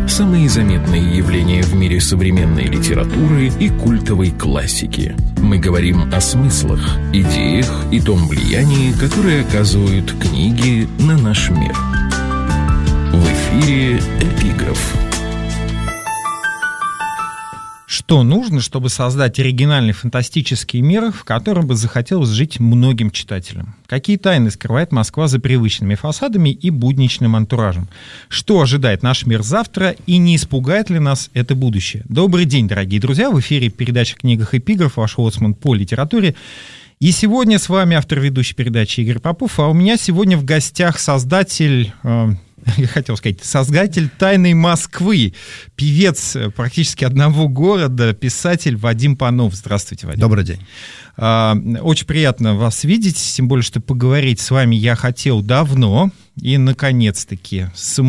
Самые заметные явления в мире современной литературы и культовой классики. Мы говорим о смыслах, идеях и том влиянии, которое оказывают книги на наш мир. В эфире «Эпиграф». Что нужно, чтобы создать оригинальный фантастический мир, в котором бы захотелось жить многим читателям? Какие тайны скрывает Москва за привычными фасадами и будничным антуражем? Что ожидает наш мир завтра и не испугает ли нас это будущее? Добрый день, дорогие друзья! В эфире передача «Книгах эпиграф», ваш лоцман по литературе. И сегодня с вами автор ведущей передачи Игорь Попов, а у меня сегодня в гостях создатель... Я хотел сказать, создатель «Тайной Москвы», певец практически одного города, писатель Вадим Панов. Здравствуйте, Вадим. Добрый день. Очень приятно вас видеть, тем более, что поговорить с вами я хотел давно, и, наконец-таки,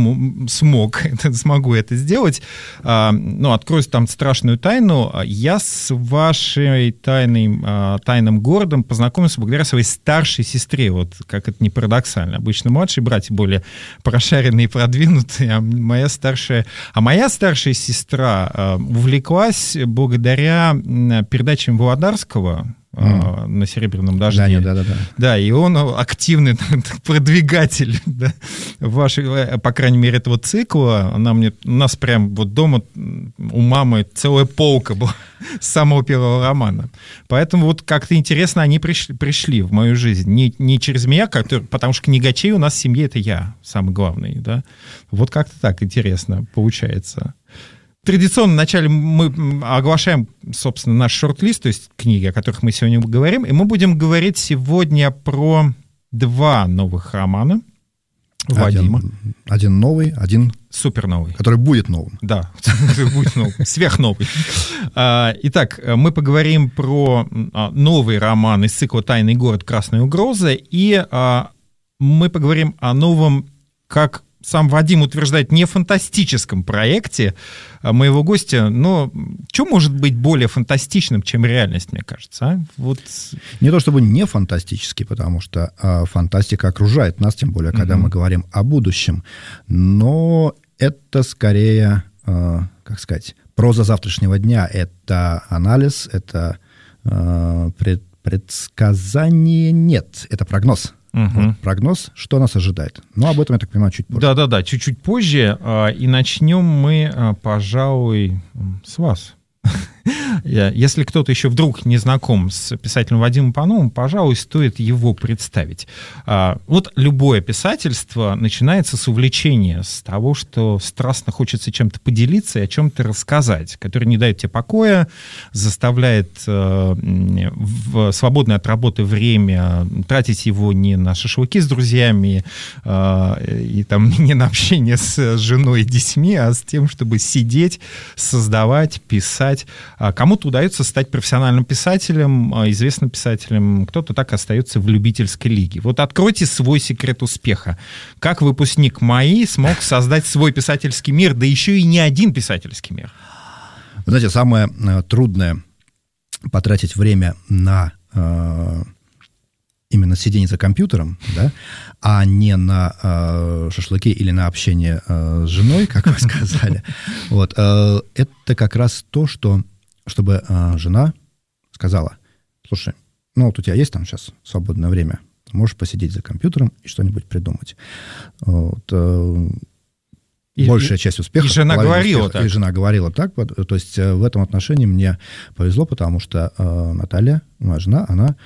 смогу это сделать. Открою там страшную тайну. Я с вашей тайным городом познакомился благодаря своей старшей сестре. Вот как это не парадоксально. Обычно младшие братья более прошаренные и продвинутые, а моя старшая сестра увлеклась благодаря передачам Володарского на «Серебряном дожде». Да, и он активный продвигатель вашей, по крайней мере, этого цикла. У нас прям вот дома у мамы целая полка была с самого первого романа. Поэтому вот как-то интересно они пришли в мою жизнь. Не через меня, потому что книгачей у нас в семье — это я, самый главный. Да? Вот как-то так интересно получается. Традиционно вначале мы оглашаем, собственно, наш шорт-лист, то есть книги, о которых мы сегодня говорим, и мы будем говорить сегодня про 2 новых романа Вадима. Один новый, один... Суперновый. Который будет новым. Да, будет новым, сверхновый. Итак, мы поговорим про новый роман из цикла «Тайный город. Красная угроза», и мы поговорим о новом, как сам Вадим утверждает, не фантастическом проекте моего гостя, но что может быть более фантастичным, чем реальность, мне кажется? А? Вот. Не то чтобы не фантастический, потому что фантастика окружает нас, тем более, когда мы говорим о будущем, но это скорее, как сказать, проза завтрашнего дня, это анализ, это предсказание, нет, это прогноз. Вот прогноз, что нас ожидает. Но об этом, я так понимаю, чуть позже. Да, чуть-чуть позже. И начнем мы, пожалуй, с вас. Если кто-то еще вдруг не знаком с писателем Вадимом Пановым, пожалуй, стоит его представить. Вот любое писательство начинается с увлечения, с того, что страстно хочется чем-то поделиться и о чем-то рассказать, которое не дает тебе покоя, заставляет в свободное от работы время тратить его не на шашлыки с друзьями и там не на общение с женой и детьми, а с тем, чтобы сидеть, создавать, писать. Кому-то удается стать профессиональным писателем, известным писателем, кто-то так остается в любительской лиге. Вот откройте свой секрет успеха. Как выпускник МАИ смог создать свой писательский мир, да еще и не один писательский мир? Вы знаете, самое трудное — потратить время на именно сидение за компьютером, да, а не на шашлыки или на общение с женой, как вы сказали. Вот, это как раз то, чтобы жена сказала: слушай, вот у тебя есть там сейчас свободное время, можешь посидеть за компьютером и что-нибудь придумать. Вот, большая часть успеха. И жена говорила так. И жена говорила так. То есть в этом отношении мне повезло, потому что Наталья, моя жена, она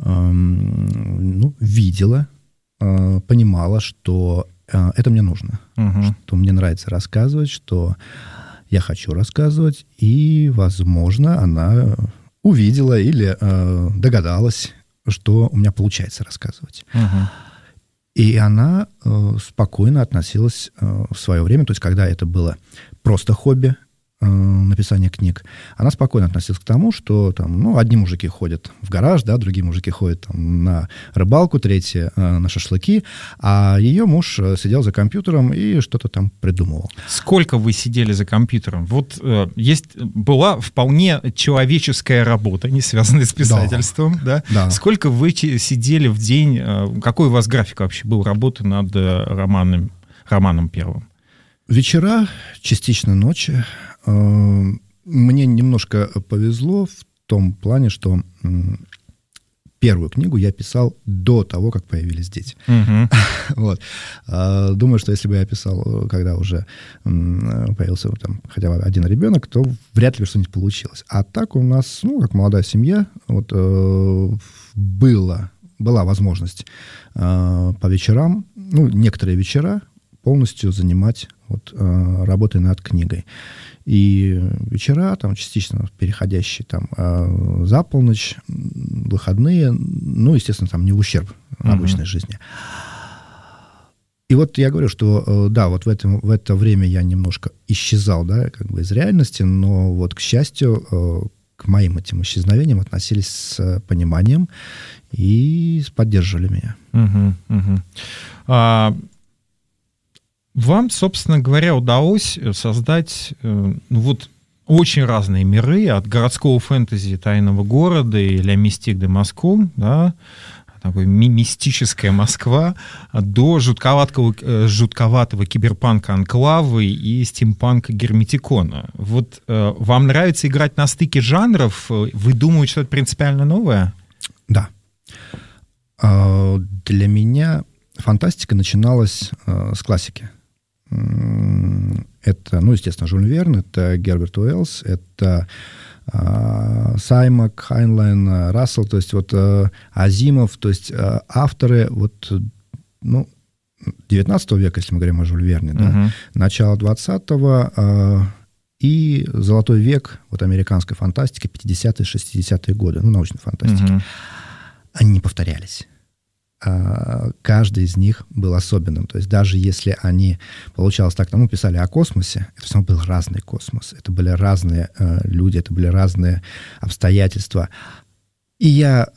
видела, понимала, что это мне нужно, что мне нравится рассказывать, что я хочу рассказывать, и, возможно, она увидела или догадалась, что у меня получается рассказывать. И она спокойно относилась в свое время, то есть когда это было просто хобби, написания книг, она спокойно относилась к тому, что там, одни мужики ходят в гараж, да, другие мужики ходят там на рыбалку, третьи на шашлыки, а ее муж сидел за компьютером и что-то там придумывал. Сколько вы сидели за компьютером? Вот была вполне человеческая работа, не связанная с писательством, да? Да. Сколько вы сидели в день? Какой у вас график вообще был работы над романом первым? Вечера, частично ночи. Мне немножко повезло в том плане, что первую книгу я писал до того, как появились дети. Вот. Думаю, что если бы я писал, когда уже появился там хотя бы один ребенок, то вряд ли что-нибудь получилось. А так у нас, как молодая семья, вот, была возможность по вечерам, некоторые вечера полностью занимать работой над книгой. И вечера, там, частично переходящие там, за полночь, выходные, естественно, там, не в ущерб обычной жизни. И вот я говорю, что, да, вот в это время я немножко исчезал, да, как бы из реальности, но вот, к счастью, к моим этим исчезновениям относились с пониманием и поддерживали меня. Вам, собственно говоря, удалось создать очень разные миры, от городского фэнтези «Тайного города» и «Ля Мистик де Москву», да, такой мистическая Москва, до жутковатого киберпанка «Анклавы» и стимпанка «Герметикона». Вот вам нравится играть на стыке жанров? Вы думаете, что это принципиально новое? Да. Для меня фантастика начиналась с классики. Это, естественно, Жюль Верн, это Герберт Уэллс, это Саймак, Хайнлайн, Рассел, то есть вот Азимов, то есть авторы 19 века, если мы говорим о Жюль Верне, да, начало 20-го и золотой век американской фантастики, 50-е, 60-е годы, научной фантастики, они не повторялись. Каждый из них был особенным. То есть даже если они, получалось так, писали о космосе, это все равно был разный космос. Это были разные люди, это были разные обстоятельства. И я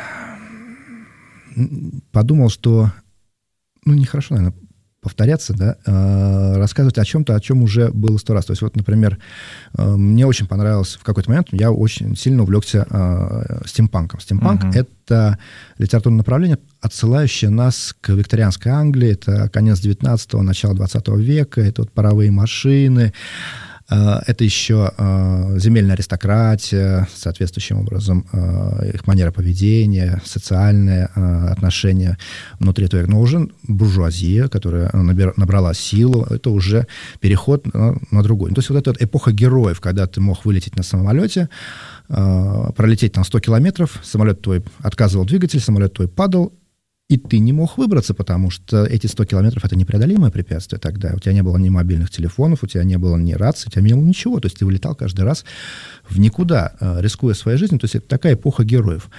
подумал, что нехорошо, наверное, повторяться, да, рассказывать о чем-то, о чем уже было 100 раз. То есть вот, например, мне очень понравилось в какой-то момент, я очень сильно увлекся стимпанком. Стимпанк — это литературное направление, отсылающее нас к викторианской Англии. Это конец 19-го, начало 20 века, это паровые машины, это еще земельная аристократия, соответствующим образом их манера поведения, социальные отношения внутри этого века. Но уже буржуазия, которая набрала силу, это уже переход на другой. То есть вот эта эпоха героев, когда ты мог вылететь на самолете, пролететь 100 километров, самолет твой отказывал двигатель, самолет твой падал, и ты не мог выбраться, потому что эти 100 километров — это непреодолимое препятствие тогда. У тебя не было ни мобильных телефонов, у тебя не было ни рации, у тебя не было ничего. То есть ты вылетал каждый раз в никуда, рискуя своей жизнью. То есть это такая эпоха героев.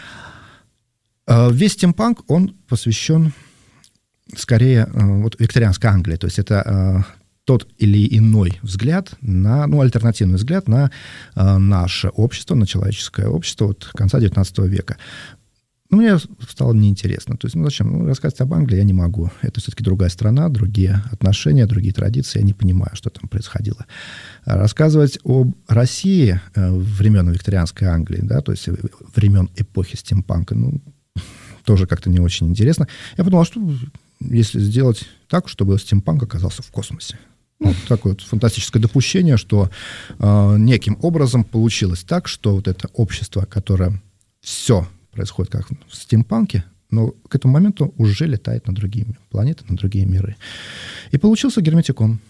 Весь стимпанк, он посвящен скорее викторианской Англии. То есть это тот или иной взгляд, альтернативный взгляд на наше общество, на человеческое общество конца XIX века. Мне стало неинтересно. То есть, зачем? Рассказывать об Англии я не могу. Это все-таки другая страна, другие отношения, другие традиции. Я не понимаю, что там происходило. Рассказывать об России времен викторианской Англии, да, то есть времен эпохи стимпанка, тоже как-то не очень интересно. Я подумал, что если сделать так, чтобы стимпанк оказался в космосе. Такое фантастическое допущение, что неким образом получилось так, что вот это общество, которое все происходит как в стимпанке, но к этому моменту уже летает на другие планеты, на другие миры. И получился Герметикон.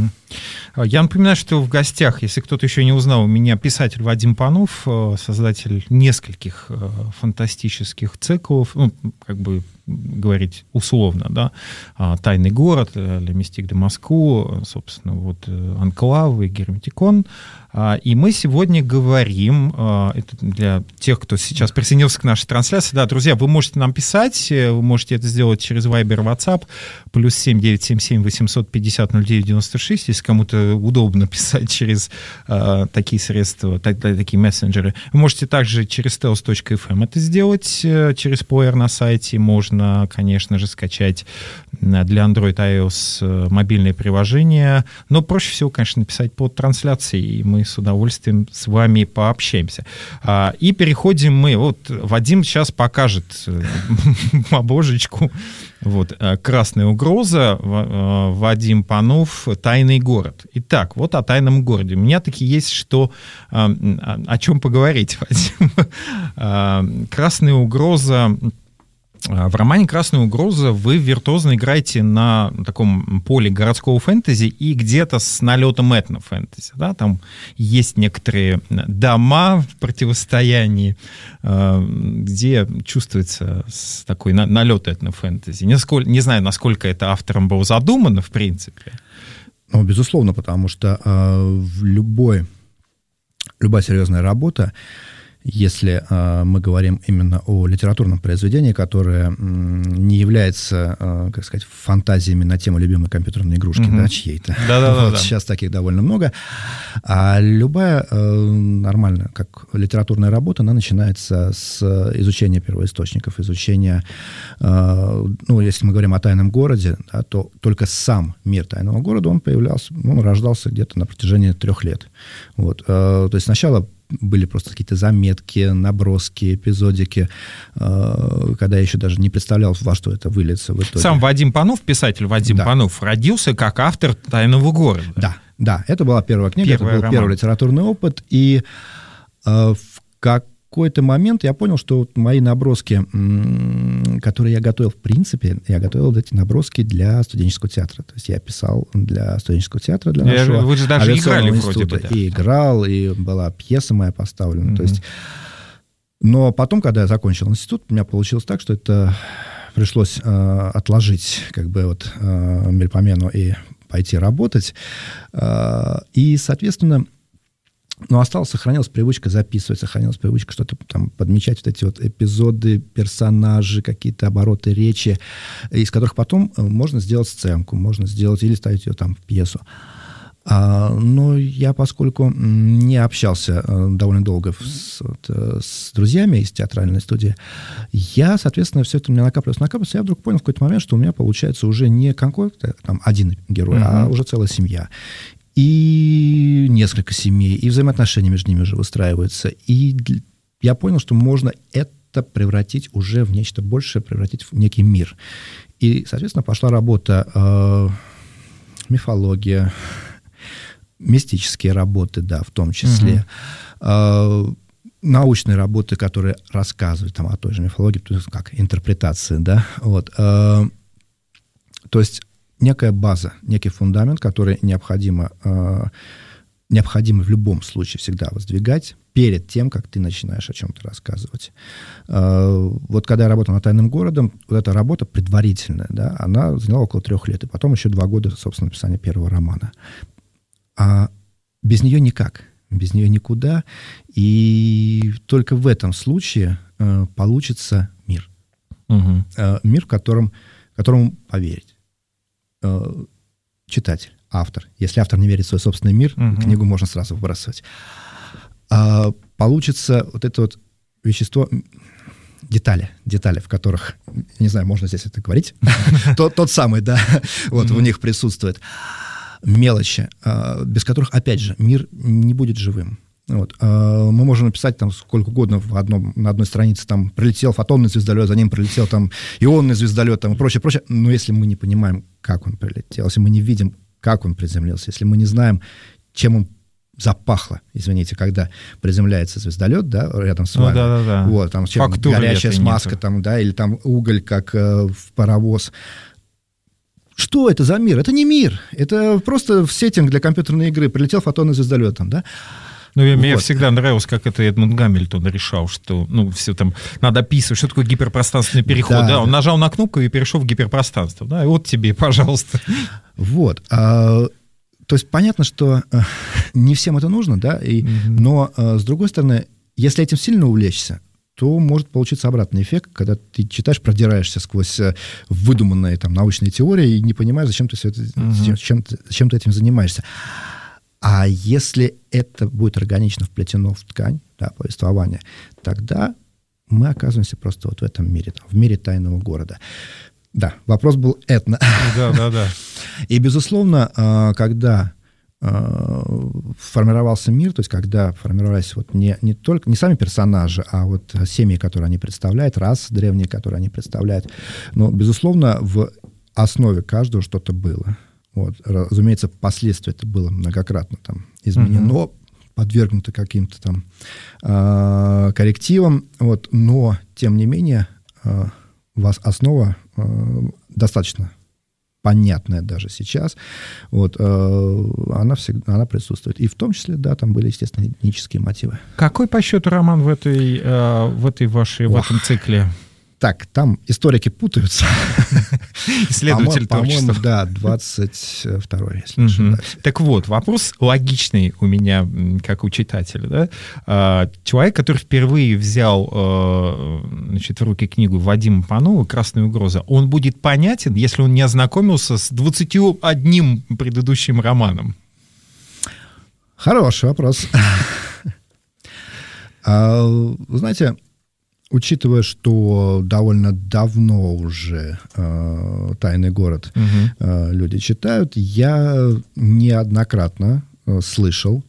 Я напоминаю, что в гостях, если кто-то еще не узнал, у меня писатель Вадим Панов, создатель нескольких фантастических циклов, как бы говорить условно, да, «Тайный город», «Ля Мистик де Москву», собственно, «Анклавы», «Герметикон». И мы сегодня говорим, это для тех, кто сейчас присоединился к нашей трансляции, да, друзья, вы можете нам писать, вы можете это сделать через Viber, WhatsApp, +7 977 850 0996, если кому-то удобно писать через такие средства, такие мессенджеры. Вы можете также через stealth.fm это сделать, через плеер на сайте. Можно, конечно же, скачать для Android и iOS мобильное приложение, но проще всего, конечно, написать под трансляцией, и мы с удовольствием с вами пообщаемся. И переходим мы. Вадим сейчас покажет обложечку Вот, «Красная угроза», Вадим Панов, «Тайный город». Итак, вот о «Тайном городе». У меня таки есть о чем поговорить, Вадим. «Красная угроза». В романе «Красная угроза» вы виртуозно играете на таком поле городского фэнтези и где-то с налетом этнофэнтези. Да? Там есть некоторые дома в противостоянии, где чувствуется такой налет этнофэнтези. Не знаю, насколько это автором было задумано, в принципе. Ну, безусловно, потому что любая серьезная работа, если мы говорим именно о литературном произведении, которое не является, как сказать, фантазиями на тему любимой компьютерной игрушки, да, чьей-то. Да. Сейчас таких довольно много. А любая нормальная, как литературная работа, она начинается с изучения первоисточников, изучения, если мы говорим о «Тайном городе», да, то только сам мир «Тайного города», он рождался где-то на протяжении 3 лет. Вот. То есть сначала были просто какие-то заметки, наброски, эпизодики, когда я еще даже не представлял, во что это выльется в итоге. Сам Вадим Панов, писатель Вадим Панов, родился как автор «Тайного города». Да, это была первая книга, это был первый литературный опыт, и в какой-то момент я понял, что мои наброски, которые я готовил, в принципе, я готовил эти наброски для студенческого театра. То есть я писал для студенческого театра, для нашего Вы же даже играли вроде бы, да. И играл, и была пьеса моя поставлена. То есть, но потом, когда я закончил институт, у меня получилось так, что это пришлось отложить мельпомену пойти работать. И, соответственно, сохранилась привычка записывать, сохранилась привычка что-то там подмечать, вот эти вот эпизоды, персонажи, какие-то обороты речи, из которых потом можно сделать сценку, можно сделать или ставить ее там в пьесу. Но я, поскольку не общался довольно долго с друзьями из театральной студии, я, соответственно, все это у меня накапливалось. Я вдруг понял в какой-то момент, что у меня получается уже не какой-то там один герой, а уже целая семья. И несколько семей, и взаимоотношения между ними уже выстраиваются. И я понял, что можно это превратить уже в нечто большее, превратить в некий мир. И, соответственно, пошла работа мифология, мистические работы, да, в том числе, научные работы, которые рассказывают там о той же мифологии, то есть как интерпретации, да, вот. То есть некая база, некий фундамент, который необходимо в любом случае всегда воздвигать перед тем, как ты начинаешь о чем-то рассказывать. Вот когда я работал над «Тайным городом», вот эта работа предварительная, да, она заняла около 3 лет, и потом еще 2 года, собственно, написания первого романа. А без нее никак, без нее никуда, и только в этом случае получится мир. Мир, которому поверить. Читатель, автор. Если автор не верит в свой собственный мир, книгу можно сразу выбрасывать. Получится вот это вот вещество, детали, в которых, не знаю, можно здесь это говорить, тот самый, да, вот в них присутствует. Мелочи, без которых, опять же, мир не будет живым. Вот. Мы можем написать там сколько угодно на одной странице, там прилетел фотонный звездолет, за ним прилетел там ионный звездолет там, и прочее, но если мы не понимаем, как он прилетел, если мы не видим, как он приземлился, если мы не знаем, чем он запахло, извините, когда приземляется звездолет, да, рядом с вами, вот, там горячая смазка, там, да, или там уголь, как в паровоз. Что это за мир? Это не мир, это просто сеттинг для компьютерной игры, прилетел фотонный звездолет там, да. Мне всегда нравилось, как это Эдмунд Гамильтон решал, что все там надо описывать, что такое гиперпространственный переход. Да, он нажал на кнопку и перешел в гиперпространство. Да, и вот тебе, пожалуйста. Вот. То есть понятно, что не всем это нужно, да, но, с другой стороны, если этим сильно увлечься, то может получиться обратный эффект, когда ты читаешь, продираешься сквозь выдуманные там научные теории и не понимаешь, зачем ты этим занимаешься. А если это будет органично вплетено в ткань, да, повествования, тогда мы оказываемся просто вот в этом мире, в мире «Тайного города». Да, вопрос был этно. Да. И, безусловно, когда формировался мир, то есть когда формировались вот не сами персонажи, а вот семьи, которые они представляют, расы древние, которые они представляют. Но, безусловно, в основе каждого что-то было. Вот. Разумеется, впоследствии это было многократно там изменено, подвергнуто каким-то там коррективам. Вот. Но, тем не менее, у вас основа достаточно понятная даже сейчас, вот, она присутствует. И в том числе, да, там были, естественно, этнические мотивы. Какой по счету роман в этом цикле? Так, там историки путаются. Исследователь творчества. По-моему, да, 22-й, если не ошибаюсь. Так вот, вопрос логичный у меня, как у читателя. Да? Человек, который впервые взял в руки книгу Вадима Панова «Красная угроза», он будет понятен, если он не ознакомился с 21 предыдущим романом? Хороший вопрос. Знаете, учитывая, что довольно давно уже «Тайный город» люди читают, я неоднократно слышал,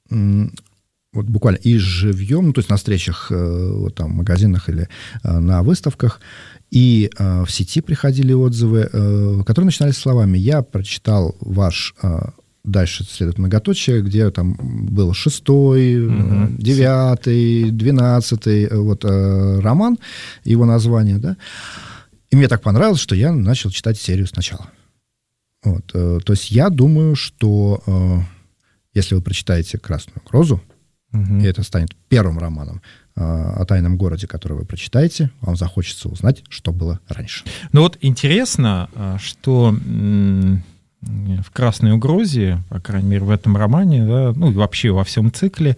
вот буквально и живьем, то есть на встречах вот там, в магазинах или на выставках, и в сети приходили отзывы, которые начинались словами: «Я прочитал ваш...» Дальше следует многоточие, где там был 6-й, 9-й, 12-й вот, роман, его название, да. И мне так понравилось, что я начал читать серию сначала. Вот, то есть я думаю, что если вы прочитаете «Красную угрозу», и это станет первым романом о тайном городе, который вы прочитаете, вам захочется узнать, что было раньше. Ну вот интересно, что... в «Красной угрозе», по крайней мере, в этом романе, да, ну и вообще во всем цикле,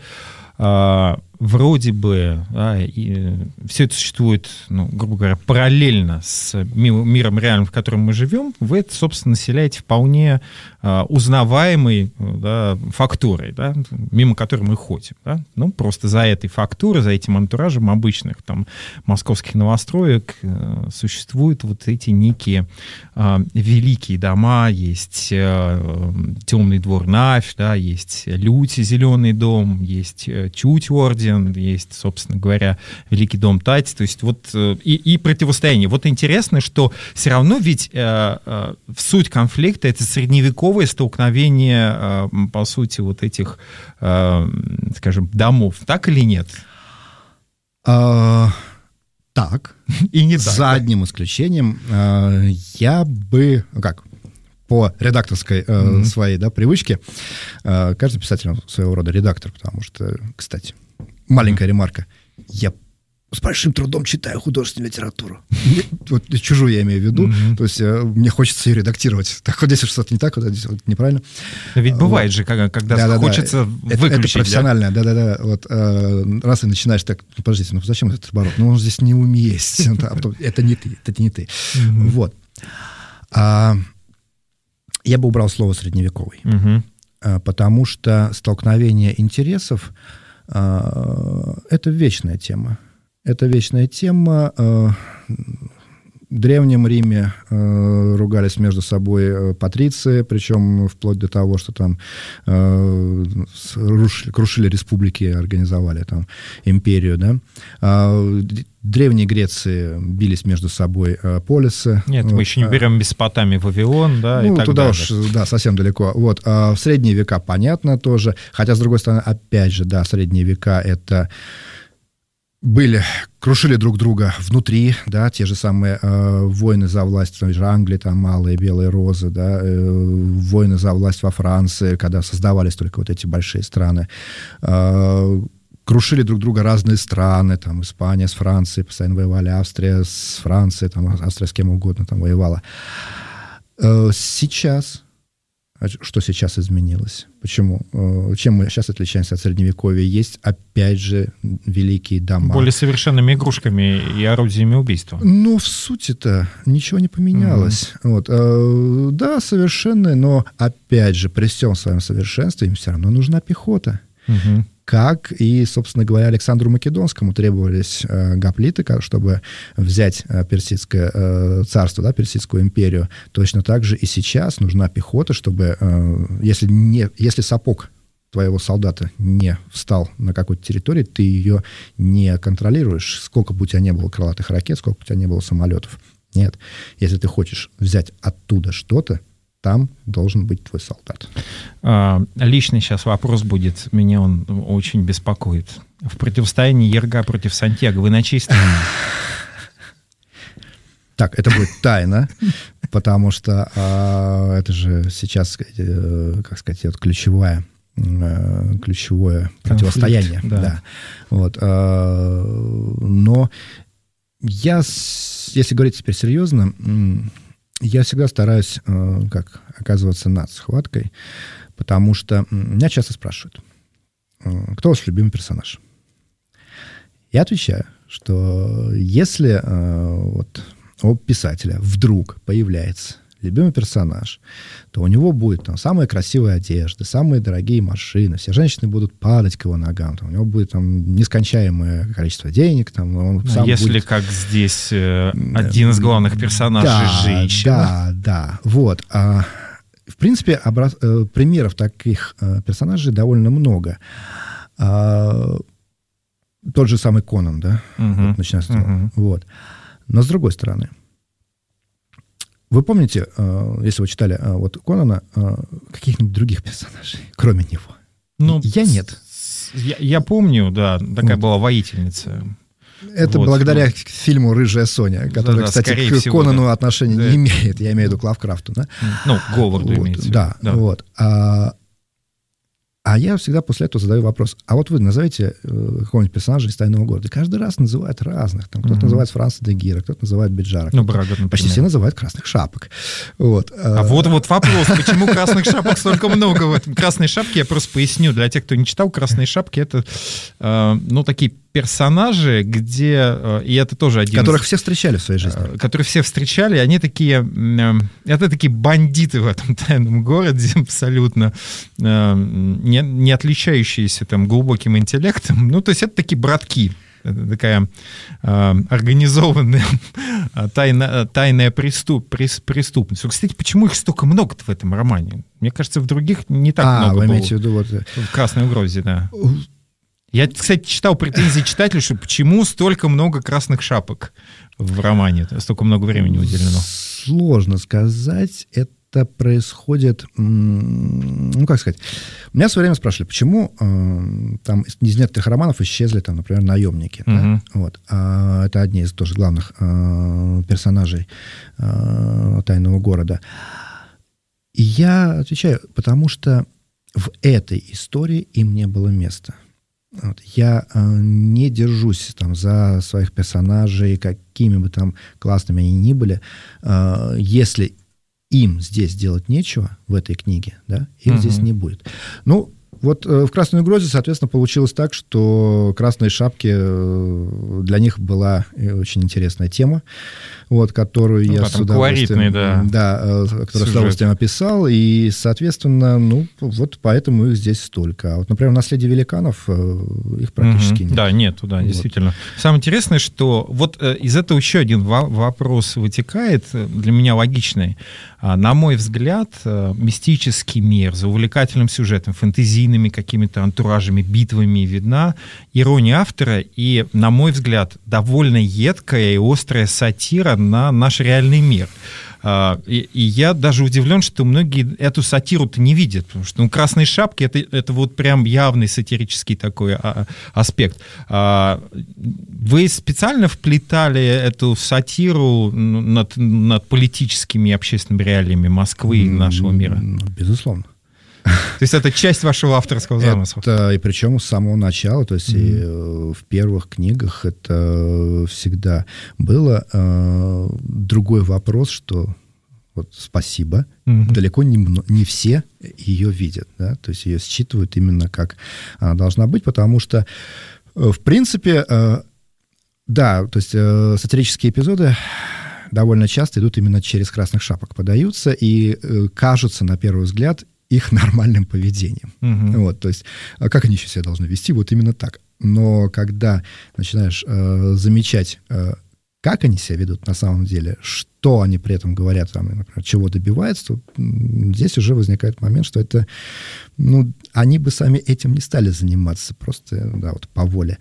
вроде бы, да, все это существует, ну, грубо говоря, параллельно с миром реальным, в котором мы живем. Вы это, собственно, населяете вполне узнаваемой, да, фактурой, да, мимо которой мы ходим. Да? Ну, просто за этой фактурой, за этим антуражем обычных там московских новостроек существуют вот эти некие великие дома. Есть Темный двор Навь, да, есть Лють, Зеленый дом, есть Чуть орден, есть, собственно говоря, Великий дом Тать, то есть вот и противостояние. Вот интересно, что все равно ведь суть конфликта — это средневековое столкновение, по сути, вот этих, скажем, домов. Так или нет? Так. И не так. За одним исключением. Я бы... Как? По редакторской своей, да, привычке. Каждый писатель своего рода редактор, потому что, кстати, маленькая ремарка. Я с большим трудом читаю художественную литературу. Вот чужую я имею в виду. То есть мне хочется ее редактировать. Так вот здесь что-то не так, вот здесь вот неправильно. Но ведь бывает же, когда хочется выключить. Это профессионально, да-да-да. Вот раз и начинаешь так, подождите, ну зачем этот оборот? Ну он здесь не уместь. Это не ты, это не ты. Вот. Я бы убрал слово «средневековый», потому что столкновение интересов — это вечная тема. Это вечная тема. В Древнем Риме ругались между собой патриции, причем вплоть до того, что там крушили республики, организовали там империю, да. В Древней Греции бились между собой полисы. Нет, мы еще не берем Месопотамию, Вавилон, да, ну, и так туда далее. уж, да, совсем далеко. Вот. А в средние века понятно тоже. Хотя, с другой стороны, опять же, да, средние века — это крушили друг друга внутри, да, те же самые войны за власть, в Англии, там, Малые белые розы, да, войны за власть во Франции, когда создавались только вот эти большие страны. Крушили друг друга разные страны, там, Испания с Францией постоянно воевали, Австрия с Францией, там, Австрия с кем угодно там воевала. Сейчас... Что сейчас изменилось? Почему? Чем мы сейчас отличаемся от Средневековья? Есть, опять же, великие дома. Более совершенными игрушками и орудиями убийства. Ну, в сути-то ничего не поменялось. Вот. Да, совершенные, но, опять же, при всем своем совершенстве им все равно нужна пехота. как и, собственно говоря, Александру Македонскому требовались гоплиты, чтобы взять Персидское царство, да, Персидскую империю. Точно так же и сейчас нужна пехота, чтобы, если сапог твоего солдата не встал на какой-то территории, ты ее не контролируешь, сколько бы у тебя не было крылатых ракет, сколько бы у тебя не было самолетов. Нет. Если ты хочешь взять оттуда что-то, там должен быть твой солдат. Личный сейчас вопрос будет, меня он очень беспокоит. В противостоянии Ерга против Сантьяго вы на чьей стороне? Так, это будет тайна, потому что это же сейчас, как сказать, вот ключевое противостояние. Да. Вот. Но если говорить теперь серьезно, я всегда стараюсь оказываться над схваткой, потому что меня часто спрашивают, кто ваш любимый персонаж? Я отвечаю, что если у писателя вдруг появляется любимый персонаж, то у него будет там самая красивая одежда, самые дорогие машины, все женщины будут падать к его ногам, там, у него будет там нескончаемое количество денег. Там, он сам если будет... как здесь один из главных персонажей женщина. Да. Вот. В принципе, примеров таких персонажей довольно много. Тот же самый Конан, да? Вот, начиная с того. Вот. Но с другой стороны, вы помните, если вы читали Конана, каких-нибудь других персонажей, кроме него? Ну, я нет. Я помню, да, такая была воительница. Это благодаря фильму «Рыжая Соня», который, кстати, к Конану отношения не имеет. Я имею в виду к Лавкрафту. Да? Ну, Говарду имеется. Да. Вот. А я всегда после этого задаю вопрос, а вот вы назовите какого-нибудь персонажа из «Тайного города». И каждый раз называют разных. Там кто-то называет Франца де Гира, кто-то называет Биджара. Брага, например. Почти все называют «Красных шапок». Вот. Вот вопрос, почему «Красных шапок» столько много в этом. «Красные шапки», я просто поясню, для тех, кто не читал, «Красные шапки» — это, такие персонажи, где, и это тоже один... Которых все встречали в своей жизни. Которых все встречали, они такие... Это такие бандиты в этом тайном городе, абсолютно не отличающиеся там глубоким интеллектом. Ну, то есть это такие братки. Это такая организованная тайная преступность. Кстати, почему их столько много в этом романе? Мне кажется, в других не так много вы было. имеете в виду В «Красной угрозе», да. Я, кстати, читал претензии читателей, что почему столько много красных шапок в романе, столько много времени уделено. Сложно сказать. Это происходит... как сказать? Меня в свое время спрашивали, почему там из некоторых романов исчезли, там, например, наемники. Да? Вот. Это одни из тоже главных персонажей «Тайного города». И я отвечаю, потому что в этой истории им не было места. Вот. Я не держусь там за своих персонажей, какими бы там классными они ни были. Если им здесь делать нечего в этой книге, да, их здесь не будет. Ну, вот в «Красной угрозе», соответственно, получилось так, что «Красные шапки» для них была очень интересная тема, вот, которую я с удовольствием, которую с удовольствием описал, и, соответственно, вот поэтому их здесь столько. А вот, например, «Наследие великанов» их практически нет. Да, нету, да, вот. Действительно. Самое интересное, что вот из этого еще один вопрос вытекает, для меня логичный. На мой взгляд, мистический мир за увлекательным сюжетом, фэнтезийными какими-то антуражами, битвами видна ирония автора и, на мой взгляд, довольно едкая и острая сатира на наш реальный мир. И я даже удивлен, что многие эту сатиру-то не видят, потому что «Красные шапки» это вот прям явный сатирический такой аспект. Вы специально вплетали эту сатиру над политическими и общественными реалиями Москвы и нашего мира? Безусловно. То есть это часть вашего авторского замысла? Это, и причем с самого начала, то есть и в первых книгах это всегда было. Другой вопрос, что вот спасибо, далеко не все ее видят, да? То есть ее считывают именно как она должна быть, потому что, в принципе, да, то есть сатирические эпизоды довольно часто идут именно через «Красных шапок», подаются и кажутся, на первый взгляд, их нормальным поведением. Вот, то есть, как они еще себя должны вести? Вот именно так. Но когда начинаешь замечать, как они себя ведут на самом деле, что они при этом говорят, там, например, чего добиваются, то здесь уже возникает момент, что это, ну, они бы сами этим не стали заниматься, просто, да, вот по воле.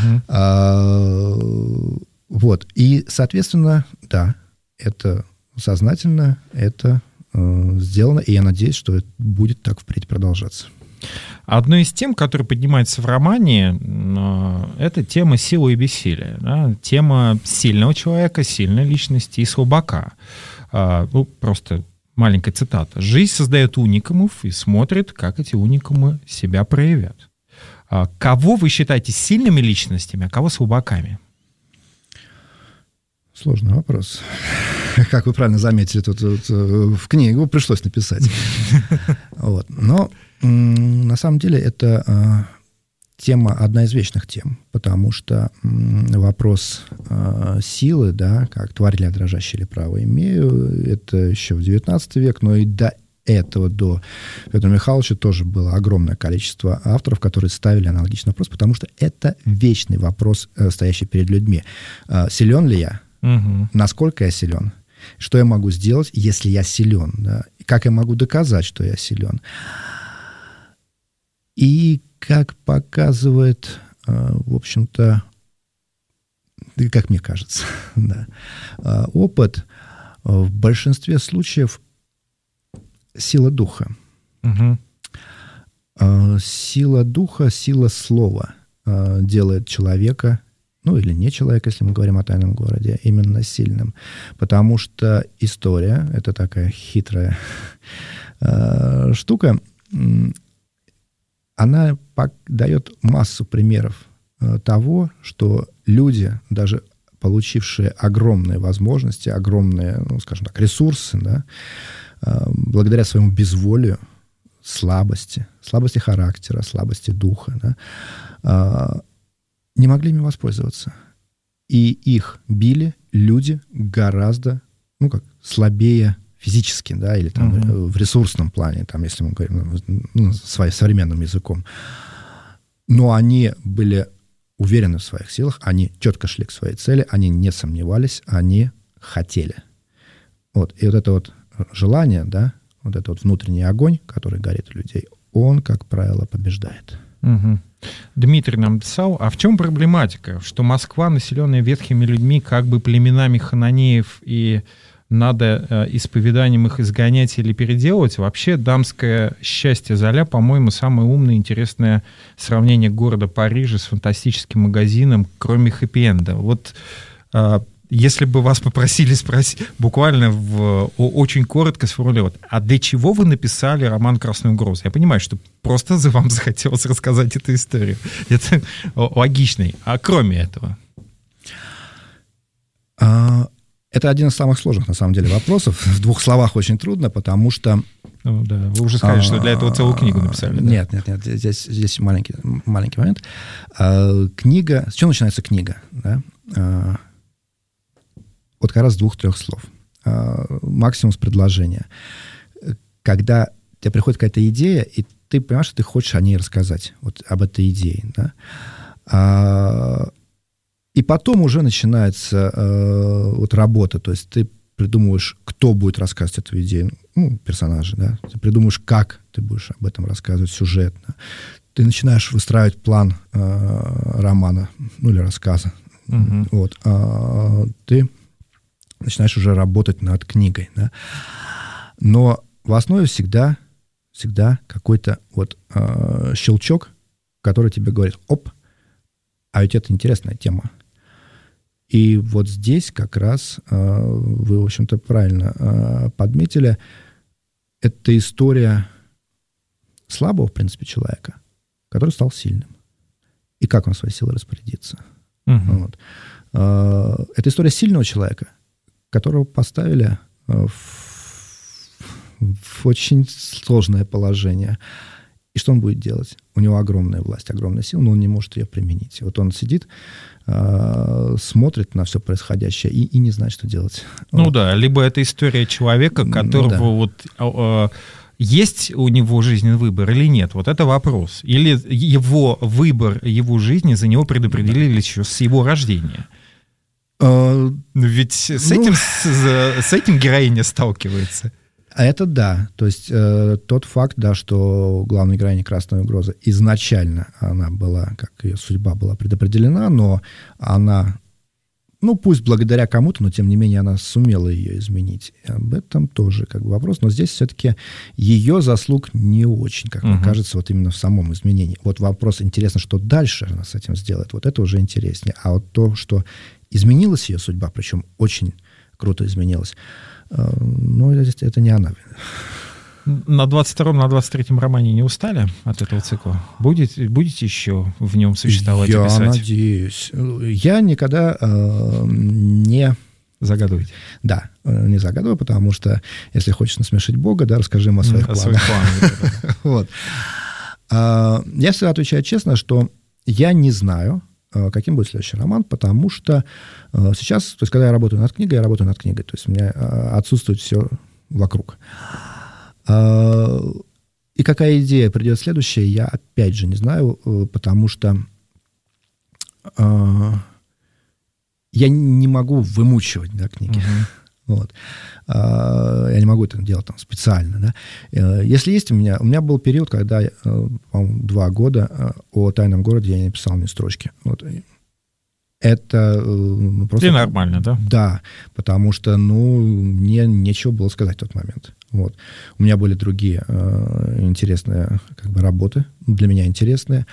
Вот, и, соответственно, да, это сознательно, это сделано, и я надеюсь, что это будет так впредь продолжаться. Одной из тем, которая поднимается в романе, это тема силы и бессилия. Да? Тема сильного человека, сильной личности и слабака. Ну, просто маленькая цитата. «Жизнь создает уникумов и смотрит, как эти уникумы себя проявят». Кого вы считаете сильными личностями, а кого слабаками? Сложный вопрос. Как вы правильно заметили, тут в книгу пришлось написать. Вот. Но на самом деле это тема, одна из вечных тем, потому что вопрос силы, да, как тварь ли я дрожащая или право имею, это еще в XIX век, но и до этого, до Петра Михайловича тоже было огромное количество авторов, которые ставили аналогичный вопрос, потому что это вечный вопрос, стоящий перед людьми. Силен ли я? Насколько я силен? Что я могу сделать, если я силен? Да? Как я могу доказать, что я силен? И как показывает, в общем-то, как мне кажется, да, опыт, в большинстве случаев сила духа. Сила духа, сила слова делает человека, ну или не человека, если мы говорим о «Тайном городе», именно сильным. Потому что история — это такая хитрая штука, она дает массу примеров того, что люди, даже получившие огромные возможности, огромные, ну, скажем так, ресурсы, да, благодаря своему безволию, слабости характера, слабости духа, да, не могли ими воспользоваться. И их били люди гораздо, ну, как, слабее физически, да, или там в ресурсном плане, там, если мы говорим современным языком. Но они были уверены в своих силах, они четко шли к своей цели, они не сомневались, они хотели. Вот. И вот это вот желание, да, вот этот вот внутренний огонь, который горит у людей, он, как правило, побеждает. Дмитрий нам писал, а в чем проблематика? Что Москва, населенная ветхими людьми, как бы племенами хананеев, и надо исповеданием их изгонять или переделывать? Вообще, дамское счастье Золя, по-моему, самое умное и интересное сравнение города Парижа с фантастическим магазином, кроме хэппи-энда. Вот если бы вас попросили спросить, буквально очень коротко сформулировать, а для чего вы написали роман «Красная угроза»? Я понимаю, что просто вам захотелось рассказать эту историю. Это логично. А кроме этого? Это один из самых сложных, на самом деле, вопросов. В двух словах очень трудно, потому что... Ну, да, вы уже сказали, что для этого целую книгу написали. Да? Нет, здесь маленький момент. Книга... С чего начинается книга? Да? Вот как раз с 2-3 слов. Максимум с предложения. Когда тебе приходит какая-то идея, и ты понимаешь, что ты хочешь о ней рассказать, вот об этой идее. Да? И потом уже начинается вот работа. То есть ты придумываешь, кто будет рассказывать эту идею, ну, персонажи, да? Ты придумываешь, как ты будешь об этом рассказывать сюжетно. Ты начинаешь выстраивать план романа, ну, или рассказа. Вот. Ты начинаешь уже работать над книгой. Да? Но в основе всегда какой-то вот щелчок, который тебе говорит, оп, а ведь это интересная тема. И вот здесь как раз вы, в общем-то, правильно подметили, это история слабого, в принципе, человека, который стал сильным. И как он своей силой распорядится. Вот. Это история сильного человека, которого поставили в очень сложное положение. И что он будет делать? У него огромная власть, огромная сила, но он не может ее применить. Вот он сидит, смотрит на все происходящее и не знает, что делать. Ну вот. Да, либо это история человека, которого вот есть у него жизненный выбор или нет? Вот это вопрос. Или его выбор, его жизни за него предопределили еще с его рождения? Ведь с этим героиня сталкивается. Это да. То есть тот факт, да, что главная героиня «Красная угроза» изначально она была, как ее судьба была предопределена, но она, ну, пусть благодаря кому-то, но тем не менее она сумела ее изменить. И об этом тоже как бы вопрос. Но здесь все-таки ее заслуг не очень, как мне кажется, вот именно в самом изменении. Вот вопрос, интересно, что дальше она с этим сделает. Вот это уже интереснее. А вот то, что изменилась ее судьба, причем очень круто изменилась, но это не она. На 22-м, на 23-м романе не устали от этого цикла? Будете еще в нем существовать и писать? Я надеюсь. Я никогда не... Загадываете? Да, не загадываю, потому что если хочешь насмешить Бога, да, расскажи ему о своих планах. Вот. Я всегда отвечаю честно, что я не знаю, каким будет следующий роман, потому что сейчас, то есть когда я работаю над книгой, то есть у меня отсутствует все вокруг. И какая идея придет следующая, я опять же не знаю, потому что я не могу вымучивать, да, книги. Вот. Я не могу это делать там специально. Да? Если есть у меня был период, когда, по-моему, 2 года о «Тайном городе» я не писал ни строчки. Вот. Это просто... И нормально, да? Да, потому что, мне нечего было сказать в тот момент. Вот. У меня были другие интересные как бы работы, для меня интересные.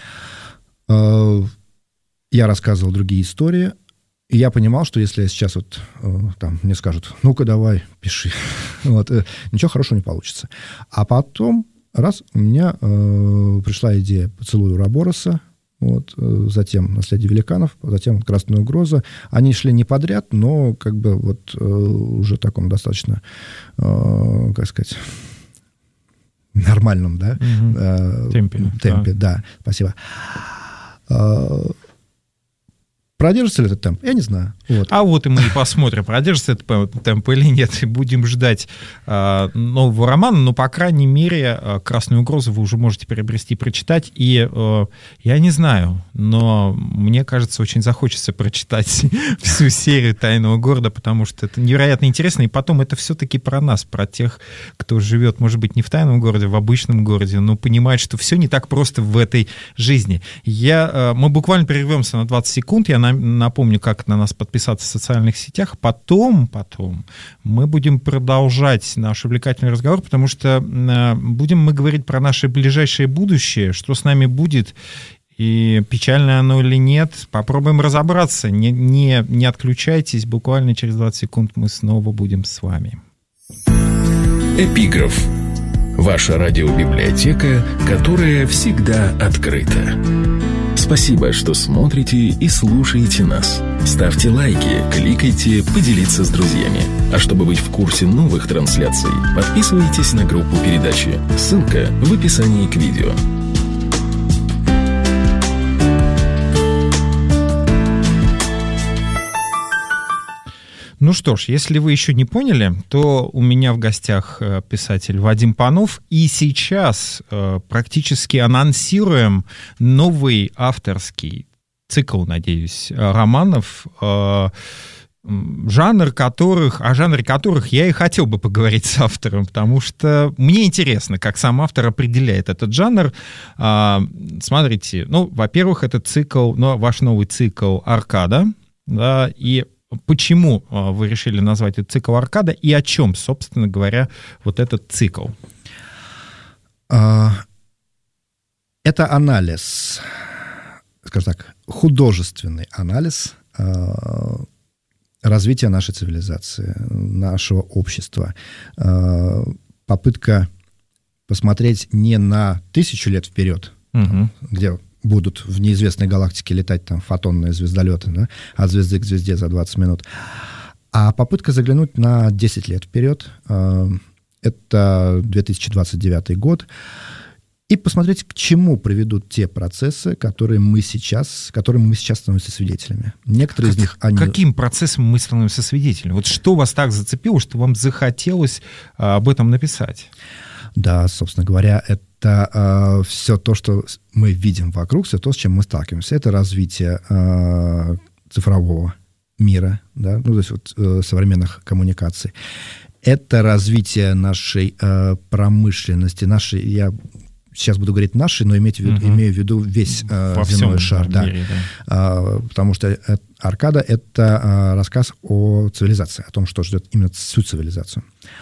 Я рассказывал другие истории, и я понимал, что если сейчас вот там мне скажут, ну-ка давай, пиши, вот, ничего хорошего не получится. А потом, раз, у меня пришла идея «Поцелуй Урабороса», вот, затем «Наследие великанов», затем «Красная угроза». Они шли не подряд, но как бы вот уже в таком достаточно, как сказать, нормальном, да? Темпе, да, спасибо. Продержится ли этот темп? Я не знаю. Вот. А вот и мы и посмотрим, продержится этот темп или нет, и будем ждать нового романа, но, по крайней мере, «Красную угрозу» вы уже можете приобрести, прочитать, и я не знаю, но мне кажется, очень захочется прочитать всю серию «Тайного города», потому что это невероятно интересно, и потом это все-таки про нас, про тех, кто живет, может быть, не в тайном городе, в обычном городе, но понимает, что все не так просто в этой жизни. Мы буквально прервемся на 20 секунд, я напомню, как на нас подписаться в социальных сетях. Потом мы будем продолжать наш увлекательный разговор, потому что будем мы говорить про наше ближайшее будущее, что с нами будет, и печально оно или нет. Попробуем разобраться. Не отключайтесь. Буквально через 20 секунд мы снова будем с вами. Эпиграф. Ваша радиобиблиотека, которая всегда открыта. Спасибо, что смотрите и слушаете нас. Ставьте лайки, кликайте, поделиться с друзьями. А чтобы быть в курсе новых трансляций, подписывайтесь на группу передачи. Ссылка в описании к видео. Ну что ж, если вы еще не поняли, то у меня в гостях писатель Вадим Панов, и сейчас практически анонсируем новый авторский цикл, надеюсь, романов, о жанре которых я и хотел бы поговорить с автором, потому что мне интересно, как сам автор определяет этот жанр. Смотрите, во-первых, этот цикл, ваш новый цикл «Аркада», да, и почему вы решили назвать этот цикл «Аркада» и о чем, собственно говоря, вот этот цикл? Это анализ, скажем так, художественный анализ развития нашей цивилизации, нашего общества. Попытка посмотреть не на 1000 лет вперед, где будут в неизвестной галактике летать там фотонные звездолеты, да, от звезды к звезде за 20 минут. А попытка заглянуть на 10 лет вперед. Это 2029 год. и посмотреть, к чему приведут те процессы, которым мы сейчас становимся свидетелями. Некоторые из них... Каким процессом мы становимся свидетелями? Вот что вас так зацепило, что вам захотелось об этом написать? Да, собственно говоря, это все то, что мы видим вокруг, все то, с чем мы сталкиваемся. Это развитие цифрового мира, да, ну, то есть вот, современных коммуникаций. Это развитие нашей промышленности, я сейчас буду говорить нашей, но имею в виду весь земной шар. Да. Мире, да. Потому что Аркада — это рассказ о цивилизации, о том, что ждет именно всю цивилизацию.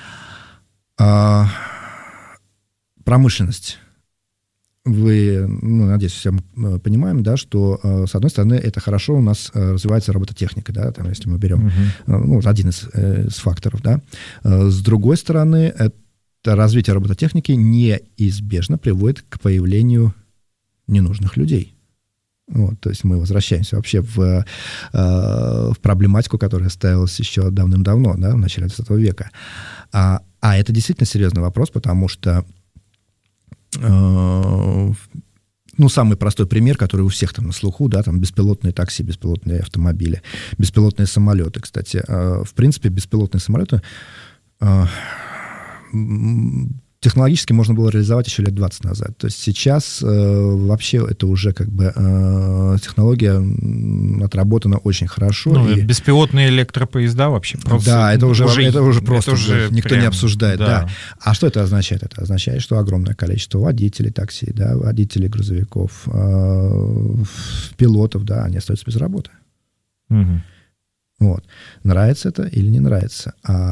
Промышленность. Надеюсь, все мы понимаем, да, что, с одной стороны, это хорошо, у нас развивается робототехника, да, там, если мы берем один из факторов. Да. С другой стороны, развитие робототехники неизбежно приводит к появлению ненужных людей. Вот, то есть мы возвращаемся вообще в проблематику, которая ставилась еще давным-давно, да, в начале 20 века. А это действительно серьезный вопрос, потому что самый простой пример, который у всех там на слуху, да, там беспилотные такси, беспилотные автомобили, беспилотные самолеты. Кстати, в принципе, беспилотные самолеты технологически можно было реализовать еще лет 20 назад. То есть сейчас вообще это уже как бы технология отработана очень хорошо. И беспилотные электропоезда вообще просто... Да, это уже просто никто прям, не обсуждает. Да. Да. А что это означает? Это означает, что огромное количество водителей такси, да, водителей грузовиков, пилотов, да, они остаются без работы. Угу. Вот. Нравится это или не нравится?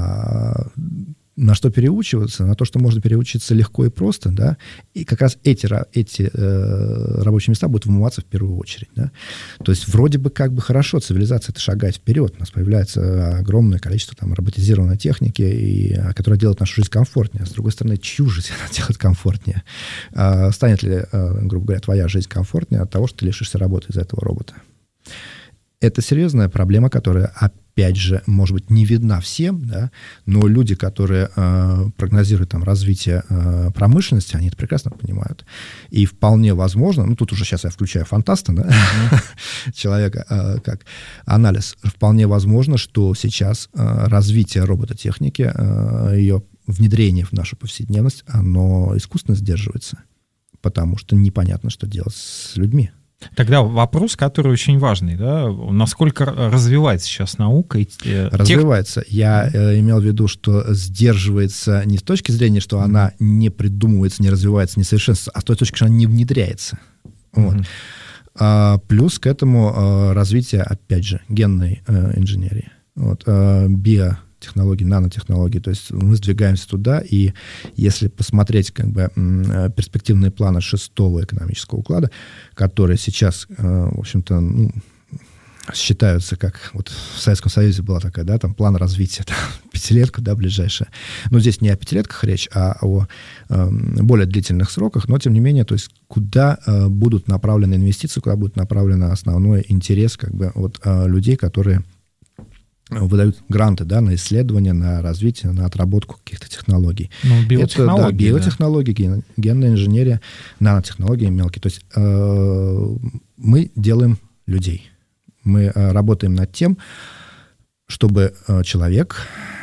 На что переучиваться? На то, что можно переучиться легко и просто, да, и как раз эти рабочие места будут вымываться в первую очередь, да. То есть вроде бы как бы хорошо, цивилизация-то шагает вперед, у нас появляется огромное количество там роботизированной техники, которая делает нашу жизнь комфортнее. С другой стороны, чью жизнь она делает комфортнее? Станет ли, грубо говоря, твоя жизнь комфортнее от того, что ты лишишься работы из-за этого робота? Это серьезная проблема, которая, опять же, может быть, не видна всем, да, но люди, которые прогнозируют там развитие промышленности, они это прекрасно понимают. И вполне возможно, тут уже сейчас я включаю фантаста, да, человека как анализ, вполне возможно, что сейчас развитие робототехники, ее внедрение в нашу повседневность, оно искусственно сдерживается, потому что непонятно, что делать с людьми. Тогда вопрос, который очень важный, да, насколько развивается сейчас наука? Развивается. Я имел в виду, что сдерживается не с точки зрения, что она не придумывается, не развивается, не совершенствуется, а с той точки, что она не внедряется. Вот. Плюс к этому развитие, опять же, генной инженерии, вот, биотехнологии, нанотехнологии. То есть мы сдвигаемся туда, и если посмотреть как бы перспективные планы 6-го экономического уклада, которые сейчас, в общем-то, считаются как... Вот в Советском Союзе была такая, да, там план развития, там, пятилетка, да, ближайшая. Но здесь не о пятилетках речь, а о более длительных сроках, но тем не менее, то есть куда будут направлены инвестиции, куда будет направлен основной интерес как бы от людей, которые выдают гранты, да, на исследования, на развитие, на отработку каких-то технологий. Биотехнологии. Это, да, биотехнологии, генная инженерия, нанотехнологии мелкие. То есть мы делаем людей. Мы работаем над тем, чтобы человек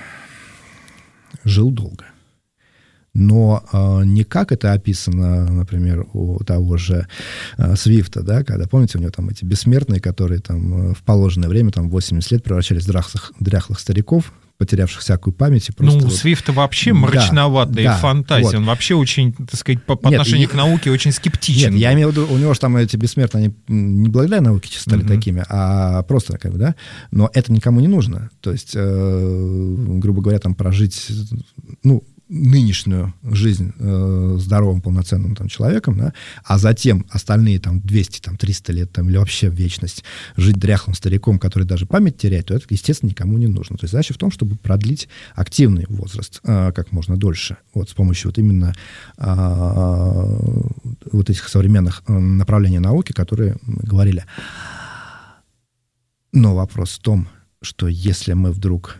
жил долго. Но не как это описано, например, у того же Свифта, да, когда, помните, у него там эти бессмертные, которые там в положенное время, там 80 лет, превращались в дряхлых стариков, потерявших всякую память. И просто у Свифта вообще мрачноватая фантазия. Вот. Он вообще очень, так сказать, по отношению к науке очень скептичен. Нет, я имею в виду, у него же там эти бессмертные, они не благодаря науке стали такими, а просто как бы, да. Но это никому не нужно. То есть, грубо говоря, там прожить, нынешнюю жизнь здоровым, полноценным там, человеком, да, а затем остальные там 200, там, 300 лет там, или вообще вечность жить дряхлым стариком, который даже память теряет, то это, естественно, никому не нужно. То есть задача в том, чтобы продлить активный возраст как можно дольше, вот с помощью вот именно вот этих современных направлений науки, которые мы говорили. Но вопрос в том, что если мы вдруг,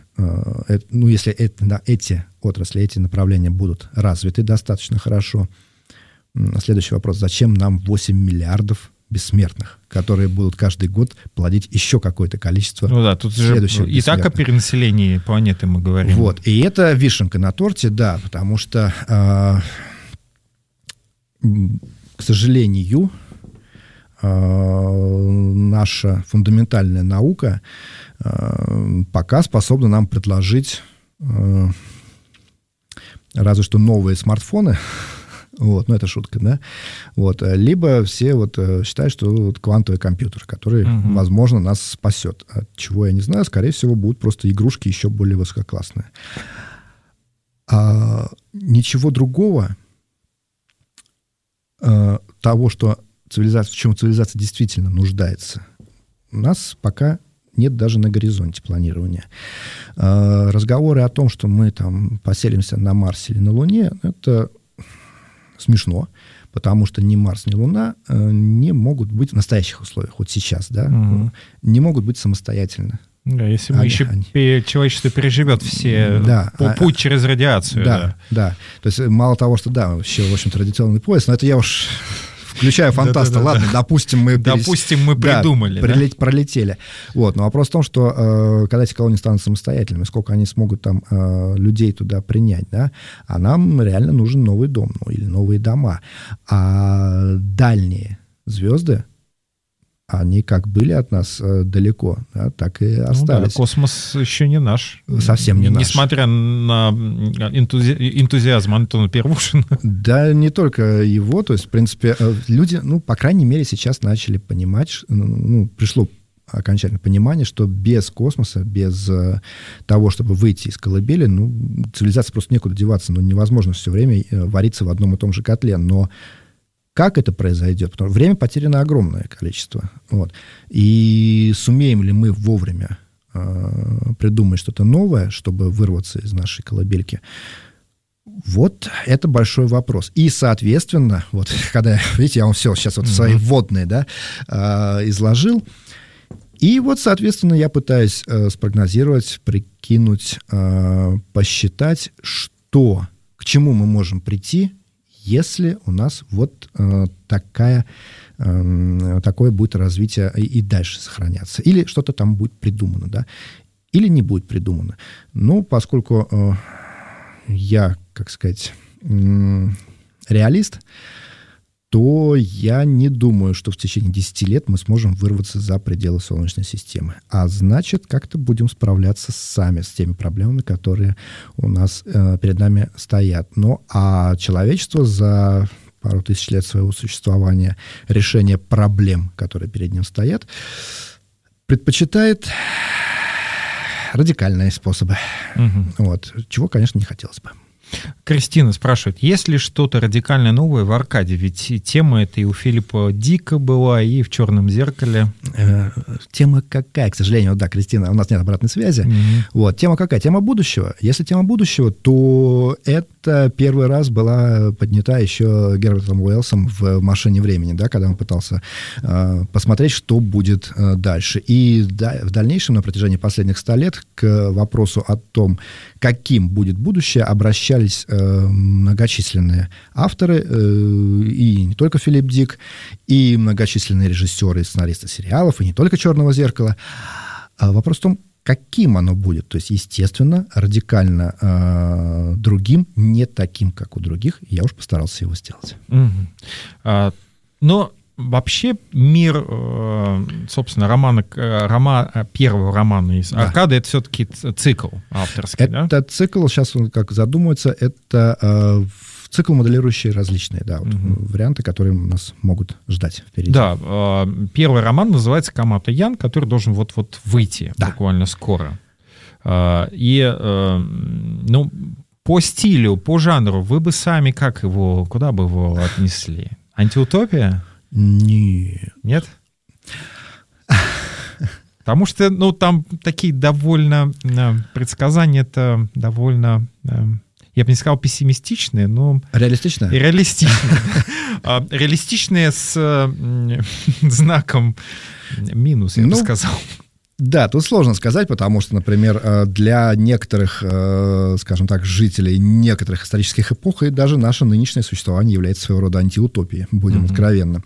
если эти отрасли, эти направления будут развиты достаточно хорошо, Следующий вопрос. Зачем нам 8 миллиардов бессмертных, которые будут каждый год плодить еще какое-то количество тут же и так о перенаселении планеты мы говорим. Вот. И это вишенка на торте, да, потому что, к сожалению, наша фундаментальная наука пока способна нам предложить разве что новые смартфоны. Вот, это шутка, да? Вот, либо все считают, что квантовый компьютер, который, возможно, нас спасет. От чего я не знаю, скорее всего, будут просто игрушки еще более высококлассные. Ничего другого, того, в чем цивилизация действительно нуждается, у нас пока нет даже на горизонте планирования. Разговоры о том, что мы там поселимся на Марсе или на Луне, это смешно, потому что ни Марс, ни Луна не могут быть в настоящих условиях, вот сейчас, да, не могут быть самостоятельно. Да, если человечество переживет путь через радиацию. Да. То есть мало того, что вообще, в общем-то, радиационный пояс, но это я уж включаю фантаста. Ладно, допустим, мы придумали. Пролетели. Вот. Но вопрос в том, что когда эти колонии станут самостоятельными, сколько они смогут там людей туда принять, да, а нам реально нужен новый дом, или новые дома. А дальние звезды, они как были от нас далеко, да, так и остались. Космос еще не наш. Совсем не наш. Несмотря на энтузиазм Антона Первушина. Да, не только его. То есть, в принципе, люди, по крайней мере, сейчас начали понимать, пришло окончательное понимание, что без космоса, без того, чтобы выйти из колыбели, цивилизации просто некуда деваться. Невозможно все время вариться в одном и том же котле. Но как это произойдет? Потому что время потеряно огромное количество. Вот. И сумеем ли мы вовремя придумать что-то новое, чтобы вырваться из нашей колыбельки? Вот это большой вопрос. И, соответственно, когда, видите, я вам все сейчас свои вводные, изложил. И соответственно, я пытаюсь спрогнозировать, прикинуть, посчитать, к чему мы можем прийти, если у нас такое будет развитие и дальше сохраняться. Или что-то там будет придумано, да, или не будет придумано. Поскольку я, реалист, то я не думаю, что в течение 10 лет мы сможем вырваться за пределы Солнечной системы. А значит, как-то будем справляться сами с теми проблемами, которые у нас перед нами стоят. А человечество за пару тысяч лет своего существования, решение проблем, которые перед ним стоят, предпочитает радикальные способы. Чего, конечно, не хотелось бы. Кристина спрашивает, есть ли что-то радикально новое в Аркаде? Ведь тема эта и у Филиппа Дика была, и в «Черном зеркале». Тема какая? К сожалению, Кристина, у нас нет обратной связи. Тема какая? Тема будущего. Если тема будущего, то это первый раз была поднята еще Гербертом Уэллсом в «Машине времени», когда он пытался посмотреть, что будет дальше. И в дальнейшем, на протяжении последних 100 лет, к вопросу о том, каким будет будущее, обращались многочисленные авторы, и не только Филипп Дик, и многочисленные режиссеры и сценаристы сериалов, и не только «Черного зеркала». Вопрос в том, каким оно будет. То есть, естественно, радикально другим, не таким, как у других. Я уж постарался его сделать. Но вообще мир, собственно, первого романа из «Аркады» — это все-таки цикл авторский, это цикл, сейчас он как задумывается, это цикл, моделирующий различные варианты, которые нас могут ждать впереди. Да, первый роман называется «Камата Ян», который должен вот-вот выйти буквально скоро. И, по стилю, по жанру, вы бы сами куда бы его отнесли? Антиутопия? Нет? Потому что, там такие довольно... предсказания-то довольно... я бы не сказал пессимистичные, но... Реалистичные? Реалистичные. Реалистичные с знаком минус, я бы сказал. Да, тут сложно сказать, потому что, например, для некоторых, скажем так, жителей некоторых исторических эпох и даже наше нынешнее существование является своего рода антиутопией, будем откровенны.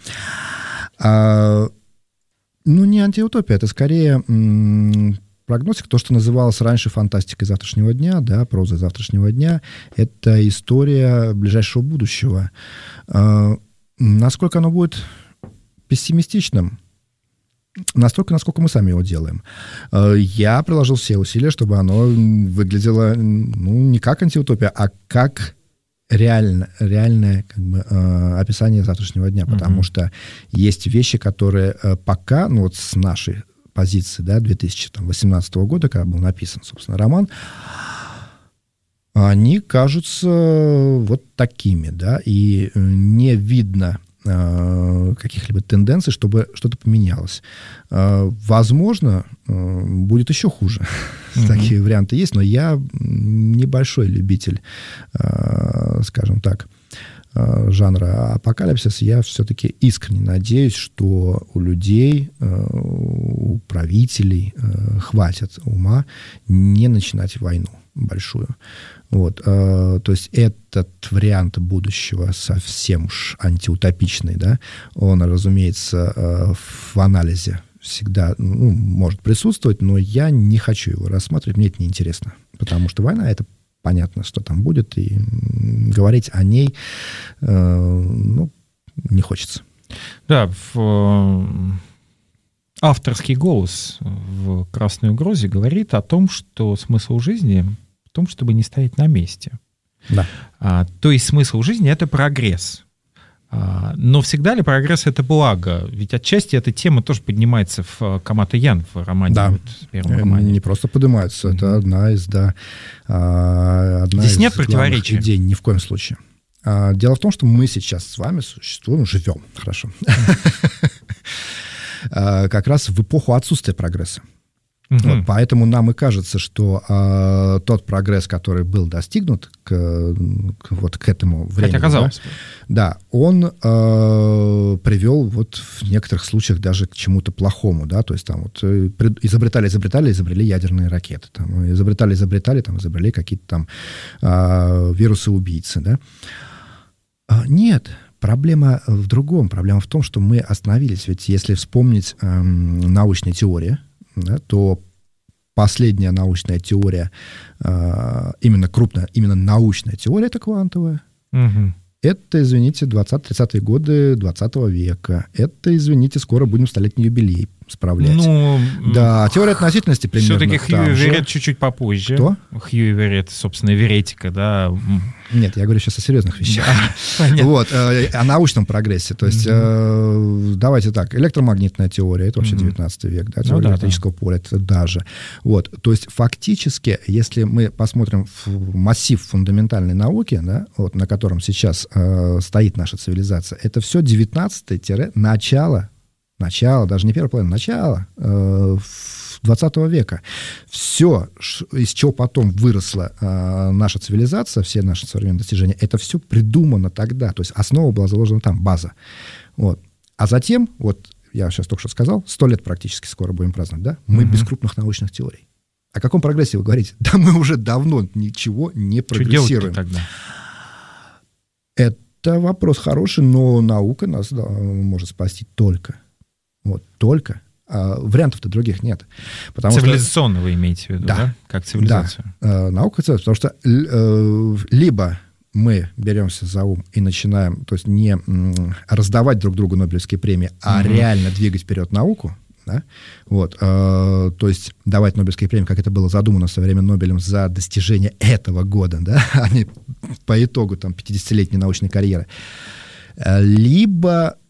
Не антиутопия, это скорее прогностика, то, что называлось раньше фантастикой завтрашнего дня, да, прозой завтрашнего дня, это история ближайшего будущего. Насколько оно будет пессимистичным? Настолько, насколько мы сами его делаем. Я приложил все усилия, чтобы оно выглядело не как антиутопия, а как реальное как бы, описание завтрашнего дня, потому что есть вещи, которые пока, с нашей позиции, да, 2018 года, когда был написан, собственно, роман, они кажутся вот такими, да, и не видно каких-либо тенденций, чтобы что-то поменялось. Возможно, будет еще хуже. Такие варианты есть, но я небольшой любитель, скажем так, жанра апокалипсис. Я все-таки искренне надеюсь, что у людей, у правителей хватит ума не начинать войну большую. Вот, то есть этот вариант будущего совсем уж антиутопичный, да, он, разумеется, в анализе всегда может присутствовать, но я не хочу его рассматривать, мне это неинтересно, потому что война — это понятно, что там будет, и говорить о ней, не хочется. Да, авторский голос в «Красной угрозе» говорит о том, что смысл жизни в том, чтобы не стоять на месте. Да. То есть смысл жизни — это прогресс. Но всегда ли прогресс — это благо? Ведь отчасти эта тема тоже поднимается в Камата Ян в романе. Да, в первом романе. Не просто поднимается, это одна из Здесь нет противоречия. Идей, ни в коем случае. Дело в том, что мы сейчас с вами существуем, живем, хорошо, как раз в эпоху отсутствия прогресса. Вот, поэтому нам и кажется, что тот прогресс, который был достигнут к этому времени, хотя казалось бы, да, он привел вот в некоторых случаях даже к чему-то плохому, да, то есть там вот изобрели ядерные ракеты, там, изобрели, там, изобрели какие-то там вирусы-убийцы, да. Нет. Проблема в другом. Проблема в том, что мы остановились. Ведь если вспомнить научные теории, да, то последняя научная теория, именно крупная, именно научная теория, это квантовая. Это, извините, 20-30-е годы 20 века. Это, извините, скоро будем столетний юбилей справлять. Да, теория относительности примерно. Все-таки Хьюи Верет чуть-чуть попозже. Кто? Хьюи Верет, собственно, веретика, да. Нет, я говорю сейчас о серьезных вещах. Вот, о научном прогрессе. То есть, давайте так, электромагнитная теория, это вообще 19 век, да, теория электрического поля, это даже. Вот, то есть, фактически, если мы посмотрим в массив фундаментальной науки, да, вот, на котором сейчас стоит наша цивилизация, это все 19-начало, даже не первая половина, начало 20 века. Все, из чего потом выросла наша цивилизация, все наши современные достижения, это все придумано тогда. То есть основа была заложена там, база. Вот. А затем, вот я сейчас только что сказал, 100 лет практически скоро будем праздновать, да? Мы без крупных научных теорий. О каком прогрессе вы говорите? Да мы уже давно ничего не прогрессируем. Что делать-то тогда? Это вопрос хороший, но наука нас может спасти только. Вот, только. Вариантов-то других нет. Цивилизационно вы имеете в виду, да? Как цивилизацию? Да, наука цивилизация. Потому что либо мы беремся за ум и начинаем, то есть не раздавать друг другу Нобелевские премии, а реально двигать вперед науку, да? Вот, то есть давать Нобелевские премии, как это было задумано в свое время Нобелем за достижение этого года, да? А не по итогу там 50-летней научной карьеры. Либо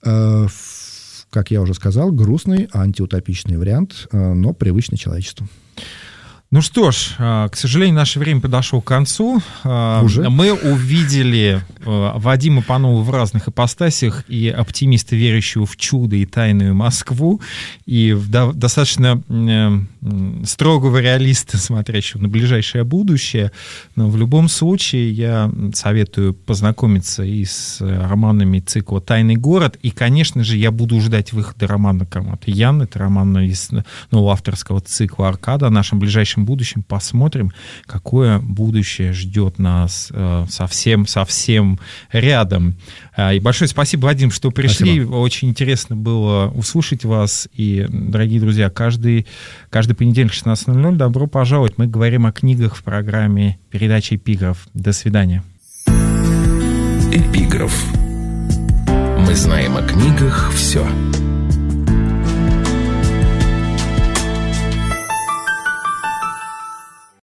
как я уже сказал, грустный антиутопичный вариант, но привычный человечеству. Ну что ж, к сожалению, наше время подошло к концу. Уже? Мы увидели Вадима Панова в разных ипостасях, и оптимиста, верящего в чудо и тайную Москву, и достаточно строгого реалиста, смотрящего на ближайшее будущее. Но в любом случае я советую познакомиться и с романами цикла «Тайный город», и, конечно же, я буду ждать выхода романа «Комат Ян». Это роман из нового авторского цикла «Аркада». О нашем ближайшем будущем посмотрим, какое будущее ждет нас совсем рядом. И большое спасибо, Вадим, что пришли. Спасибо. Очень интересно было услышать вас. И, дорогие друзья, каждый понедельник в 16:00 добро пожаловать. Мы говорим о книгах в программе передачи «Эпиграф». До свидания. Эпиграф. Мы знаем о книгах все.